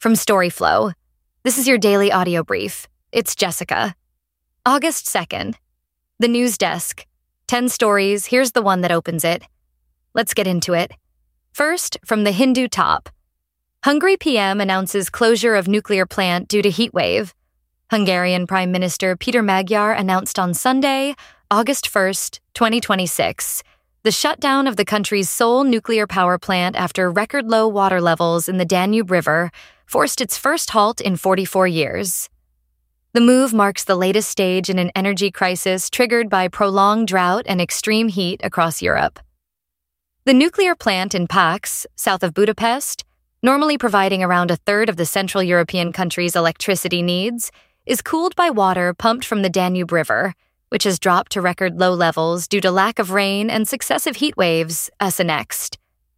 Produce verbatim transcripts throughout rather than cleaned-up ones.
From Storyflow, this is your daily audio brief. It's Jessica. August second. The News Desk. Ten stories, here's the one that opens it. Let's get into it. First, from the Hindu top. Hungary P M announces closure of nuclear plant due to heat wave. Hungarian Prime Minister Peter Magyar announced on Sunday, August first, twenty twenty-six, the shutdown of the country's sole nuclear power plant after record-low water levels in the Danube River forced its first halt in forty-four years. The move marks the latest stage in an energy crisis triggered by prolonged drought and extreme heat across Europe. The nuclear plant in Pax, south of Budapest, normally providing around a third of the Central European country's electricity needs, is cooled by water pumped from the Danube River, which has dropped to record low levels due to lack of rain and successive heat waves, as annexed.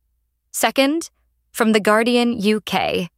Second, from The Guardian U K.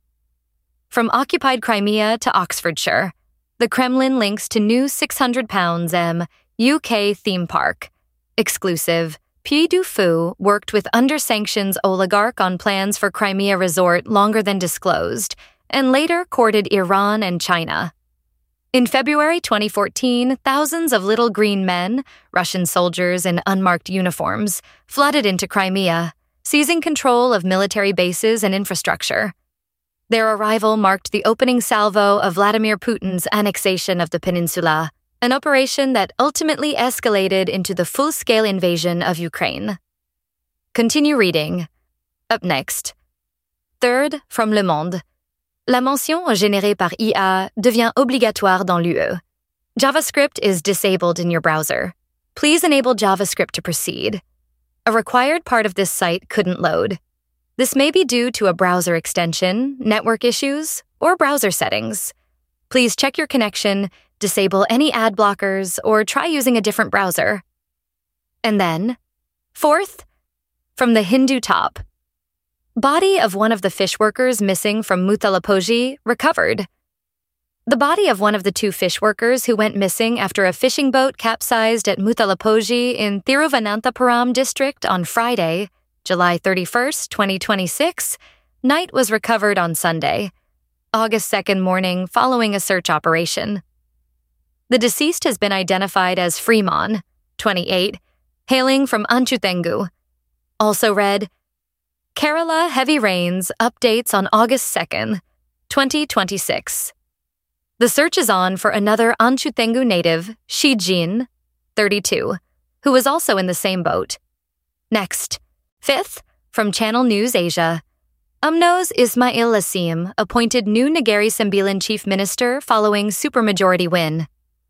From occupied Crimea to Oxfordshire, the Kremlin links to new six hundred pounds M U K theme park. Exclusive, Puy du Fou worked with under-sanctions oligarch on plans for Crimea resort longer than disclosed, and later courted Iran and China. In February twenty fourteen, thousands of little green men, Russian soldiers in unmarked uniforms, flooded into Crimea, seizing control of military bases and infrastructure. Their arrival marked the opening salvo of Vladimir Putin's annexation of the peninsula, an operation that ultimately escalated into the full-scale invasion of Ukraine. Continue reading. Up next. Third, from Le Monde. La mention générée par I A devient obligatoire dans l'U E. JavaScript is disabled in your browser. Please enable JavaScript to proceed. A required part of this site couldn't load. This may be due to a browser extension, network issues, or browser settings. Please check your connection, disable any ad blockers, or try using a different browser. And then, fourth, from the Hindu top. Body of one of the fish workers missing from Mutalapoji recovered. The body of one of the two fish workers who went missing after a fishing boat capsized at Mutalapoji in Thiruvananthapuram district on Friday, July thirty-first, twenty twenty-six, night was recovered on Sunday, August second morning following a search operation. The deceased has been identified as Freemon, twenty-eight, hailing from Anchuthengu. Also read, Kerala heavy rains updates on August second, twenty twenty-six. The search is on for another Anchuthengu native, Shijin, thirty-two, who was also in the same boat. Next. Fifth, from Channel News Asia. U M N O's Ismail Lassim appointed new Negeri Sembilan chief minister following supermajority win.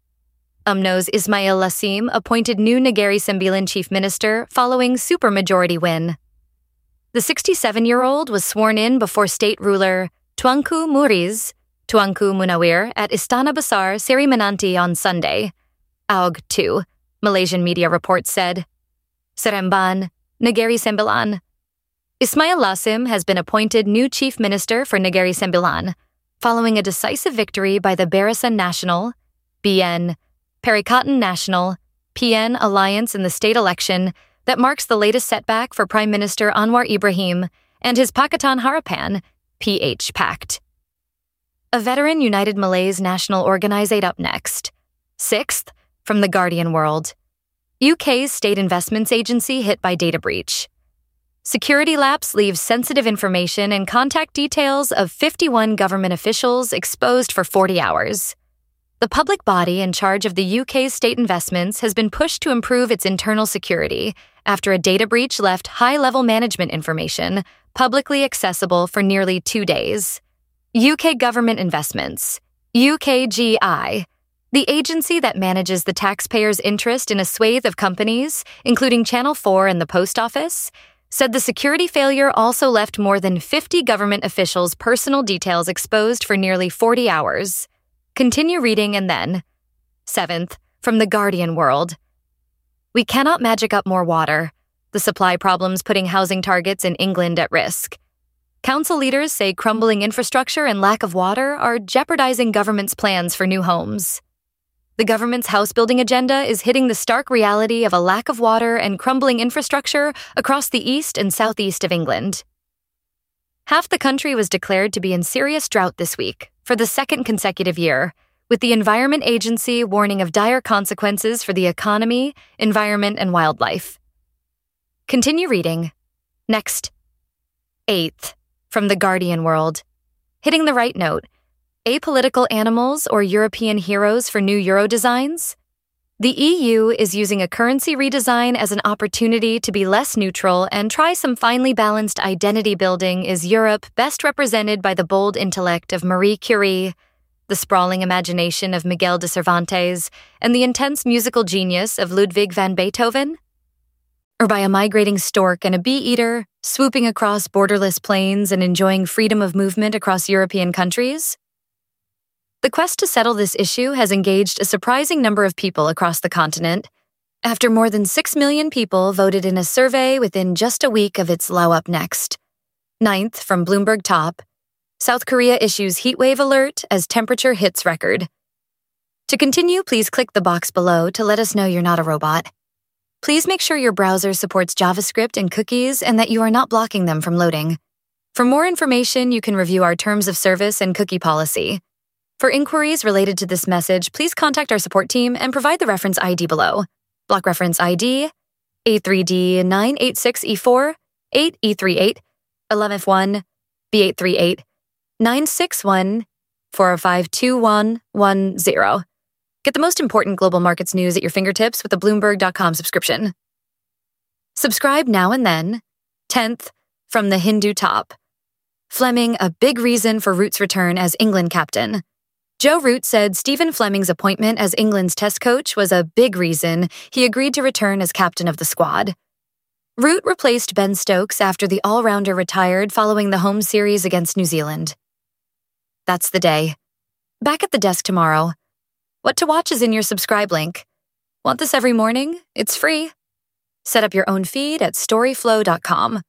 U M N O's Ismail Lassim appointed new Negeri Sembilan chief minister following supermajority win. The sixty-seven-year-old was sworn in before state ruler Tuanku Muriz, Tuanku Munawir at Istana Besar Seri Menanti on Sunday. A U G two, Malaysian media reports said. Seremban, Negeri Sembilan. Ismail Lassim has been appointed new chief minister for Negeri Sembilan, following a decisive victory by the Barisan Nasional, B N, Perikatan Nasional, P N alliance in the state election that marks the latest setback for Prime Minister Anwar Ibrahim and his Pakatan Harapan, P H pact. A veteran United Malays national organization up next. Sixth, from The Guardian World. U K's state investments agency hit by data breach. Security lapse leaves sensitive information and contact details of fifty-one government officials exposed for forty hours. The public body in charge of the U K's state investments has been pushed to improve its internal security after a data breach left high-level management information publicly accessible for nearly two days. U K Government Investments, U K G I, the agency that manages the taxpayers' interest in a swathe of companies, including Channel four and the Post Office, said the security failure also left more than fifty government officials' personal details exposed for nearly forty hours. Continue reading and then. Seventh, from The Guardian World. We cannot magic up more water. The supply problems putting housing targets in England at risk. Council leaders say crumbling infrastructure and lack of water are jeopardizing government's plans for new homes. The government's house-building agenda is hitting the stark reality of a lack of water and crumbling infrastructure across the east and southeast of England. Half the country was declared to be in serious drought this week for the second consecutive year, with the Environment Agency warning of dire consequences for the economy, environment, and wildlife. Continue reading. Next. Eighth, from The Guardian World. Hitting the right note. Apolitical animals or European heroes for new Euro designs? The E U is using a currency redesign as an opportunity to be less neutral and try some finely balanced identity building. Is Europe best represented by the bold intellect of Marie Curie, the sprawling imagination of Miguel de Cervantes, and the intense musical genius of Ludwig van Beethoven? Or by a migrating stork and a bee-eater, swooping across borderless plains and enjoying freedom of movement across European countries? The quest to settle this issue has engaged a surprising number of people across the continent, after more than six million people voted in a survey within just a week of its Lao Up Next. Ninth, from Bloomberg Top. South Korea issues heatwave alert as temperature hits record. To continue, please click the box below to let us know you're not a robot. Please make sure your browser supports JavaScript and cookies and that you are not blocking them from loading. For more information, you can review our terms of service and cookie policy. For inquiries related to this message, please contact our support team and provide the reference I D below. Block reference I D A three D nine eight six E four, eight E three eight, eleven F one, B eight three eight, nine six one, four five two one one zero. Get the most important global markets news at your fingertips with a Bloomberg dot com subscription. Subscribe now and then. Tenth, from the Hindu Top. Fleming, a big reason for Root's return as England captain. Joe Root said Stephen Fleming's appointment as England's test coach was a big reason he agreed to return as captain of the squad. Root replaced Ben Stokes after the all-rounder retired following the home series against New Zealand. That's the day. Back at the desk tomorrow. What to watch is in your subscribe link. Want this every morning? It's free. Set up your own feed at storyflow dot com.